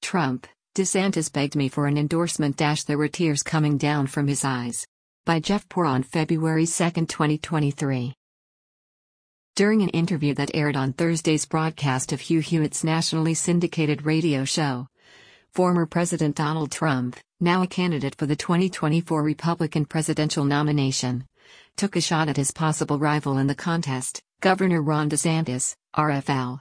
Trump, DeSantis begged me for an endorsement. There were tears coming down from his eyes. By Jeff Poor on February 2, 2023. During an interview that aired on Thursday's broadcast of Hugh Hewitt's nationally syndicated radio show, former President Donald Trump, now a candidate for the 2024 Republican presidential nomination, took a shot at his possible rival in the contest, Governor Ron DeSantis, RFL.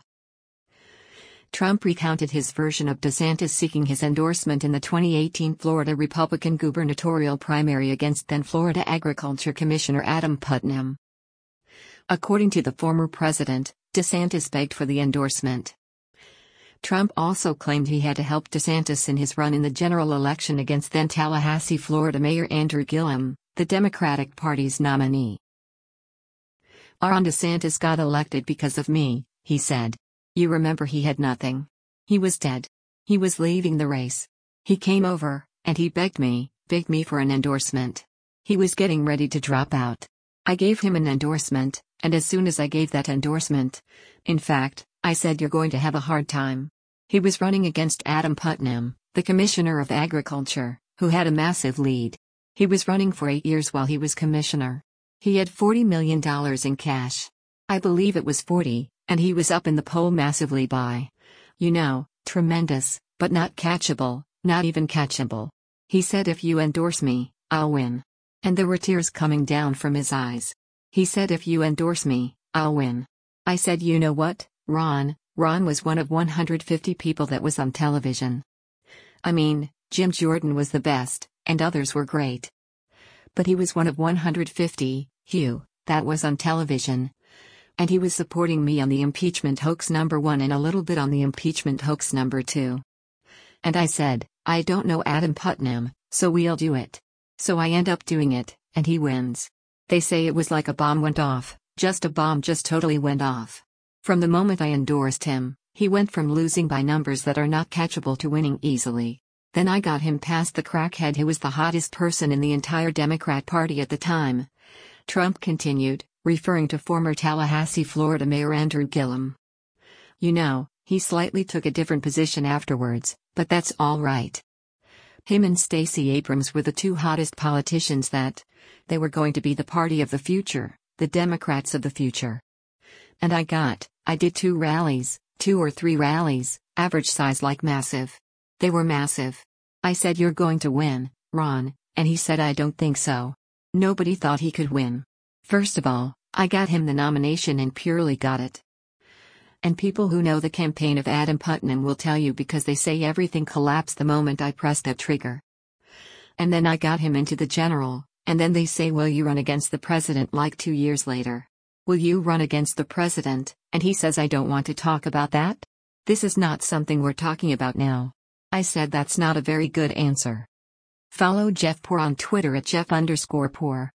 Trump recounted his version of DeSantis seeking his endorsement in the 2018 Florida Republican gubernatorial primary against then Florida Agriculture Commissioner Adam Putnam. According to the former president, DeSantis begged for the endorsement. Trump also claimed he had to help DeSantis in his run in the general election against then Tallahassee, Florida Mayor Andrew Gillum, the Democratic Party's nominee. Ron DeSantis got elected because of me, he said. You remember he had nothing. He was dead. He was leaving the race. He came over, and he begged me for an endorsement. He was getting ready to drop out. I gave him an endorsement, and as soon as I gave that endorsement, in fact, I said you're going to have a hard time. He was running against Adam Putnam, the Commissioner of Agriculture, who had a massive lead. He was running for 8 years while he was commissioner. He had $40 million in cash. I believe it was 40. And he was up in the poll massively by, tremendous, but not catchable, not even catchable. He said if you endorse me, I'll win. And there were tears coming down from his eyes. He said if you endorse me, I'll win. I said you know what, Ron was one of 150 people that was on television. I mean, Jim Jordan was the best, and others were great. But he was one of 150, Hugh, that was on television. And he was supporting me on the impeachment hoax #1 and a little bit on the impeachment hoax #2. And I said, I don't know Adam Putnam, so we'll do it. So I end up doing it, and he wins. They say it was like a bomb went off, just a bomb just totally went off. From the moment I endorsed him, he went from losing by numbers that are not catchable to winning easily. Then I got him past the crackhead who was the hottest person in the entire Democrat Party at the time. Trump continued, referring to former Tallahassee, Florida Mayor Andrew Gillum. He slightly took a different position afterwards, but that's all right. Him and Stacey Abrams were the two hottest politicians they were going to be the party of the future, the Democrats of the future. And I did 2 or 3 rallies, average size like massive. They were massive. I said you're going to win, Ron, and he said I don't think so. Nobody thought he could win. First of all, I got him the nomination and purely got it. And people who know the campaign of Adam Putnam will tell you because they say everything collapsed the moment I pressed that trigger. And then I got him into the general, and then they say will you run against the president like 2 years later? Will you run against the president? And he says I don't want to talk about that? This is not something we're talking about now. I said that's not a very good answer. Follow Jeff Poor on Twitter at Jeff_Poor.